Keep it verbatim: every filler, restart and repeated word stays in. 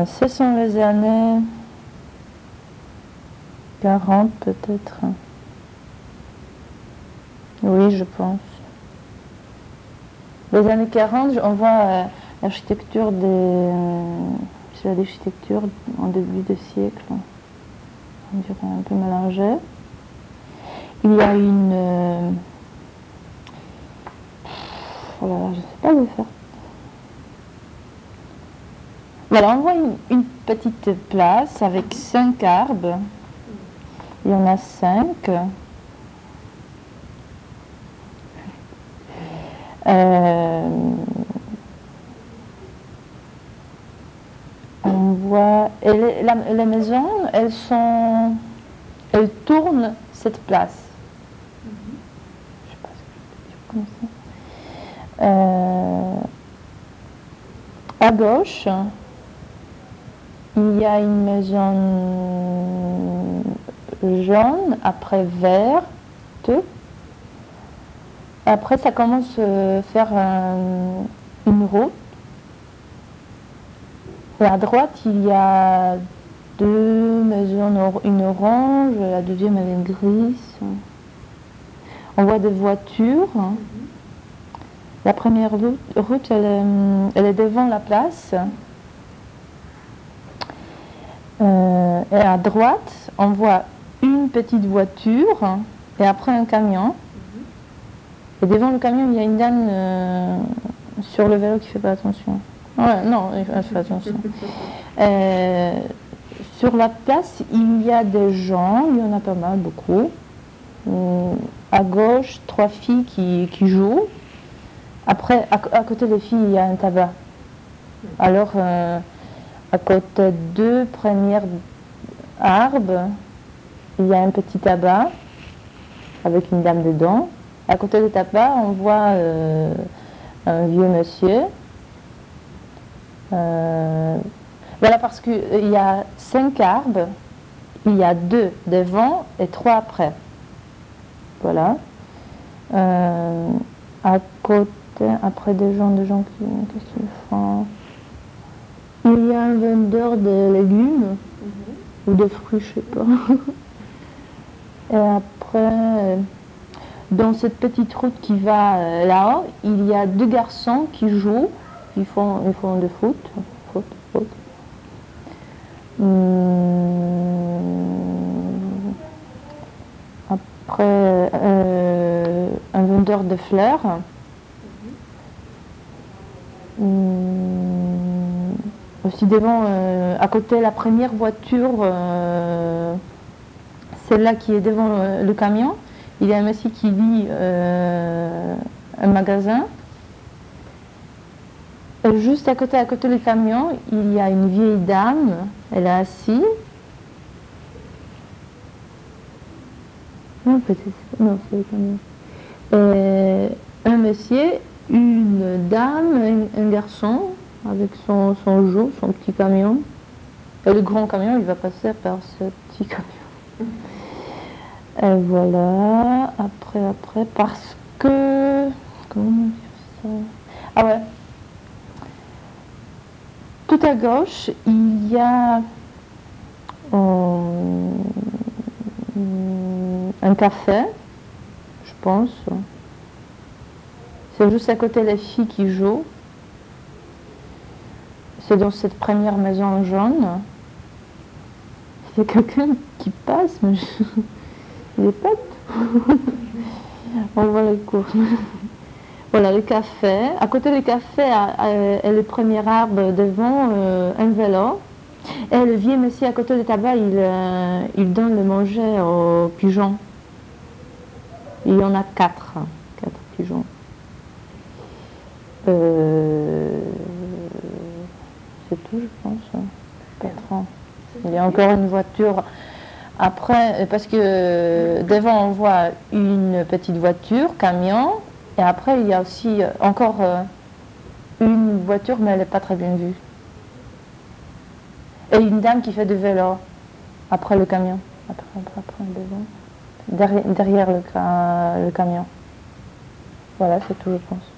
Euh, ce sont les années quarante peut-être. Oui, je pense. Les années quarante, on voit euh, l'architecture des... Euh, c'est l'architecture en début de siècle, on dirait un peu mélangée. Il y a une... Euh, oh là là, je ne sais pas le faire. Voilà, on voit une, une petite place avec cinq arbres. Il y en a cinq. Euh, on voit... Et les, la, les maisons, elles sont... Elles tournent cette place. Je sais pas ce que je peux dire comme ça. Euh, à gauche, il y a une maison jaune, après verte. Après, ça commence à faire un, une route. Et à droite, il y a deux maisons, une orange, la deuxième elle est grise. On voit des voitures. La première route, route elle, est, elle est devant la place. Euh, et à droite, on voit une petite voiture et après un camion. Et devant le camion, il y a une dame euh, sur le vélo qui fait pas attention. Ouais, non, elle fait attention. Euh, sur la place, il y a des gens, il y en a pas mal, beaucoup. Euh, à gauche, trois filles qui, qui jouent. Après, à, à côté des filles, il y a un tabac. Alors, euh, à côté de deux premiers arbres, il y a un petit tabac avec une dame dedans. À côté du tabac, on voit euh, un vieux monsieur. Euh, voilà, parce qu'il y a cinq arbres, il y a deux devant et trois après. Voilà. Euh, à côté, après des gens, des gens qui, qu'est-ce qu'ils font? Il y a un vendeur de légumes mm-hmm. ou de fruits, je sais pas. Et après, dans cette petite route qui va euh, là-haut, il y a deux garçons qui jouent, qui font, ils font de foot. foot, foot. Hum, après, euh, un vendeur de fleurs. Hum, aussi devant, euh, à côté, la première voiture, euh, celle-là qui est devant le, le camion. Il y a un monsieur qui lit euh, un magasin. Et juste à côté, à côté du camion, il y a une vieille dame. Elle est assise. Non, peut-être. Non, c'est le camion. Et un monsieur, une dame, un, un garçon avec son, son joug, son petit camion. Et le grand camion, il va passer par ce petit camion. Et voilà, après, après, parce que... Comment dire ça? Ah ouais. Tout à gauche, il y a euh, un café, je pense. C'est juste à côté des filles qui jouent. C'est dans cette première maison jaune. Il y a quelqu'un qui passe, mais je... il est pas... On voit les cours. Voilà, le café. À côté du café, et le premier arbre devant, euh, un vélo. Et le vieux monsieur à côté du tabac, il, euh, il donne le manger aux pigeons. Il y en a quatre. Quatre pigeons. Euh, c'est tout, je pense. Quatre ans. Il y a encore une voiture. Après, parce que devant, on voit une petite voiture, camion. Et après, il y a aussi encore euh, une voiture, mais elle n'est pas très bien vue. Et une dame qui fait du vélo, après le camion. Après, après, après, devant. Derrière, derrière le, le camion. Voilà, c'est tout, je pense.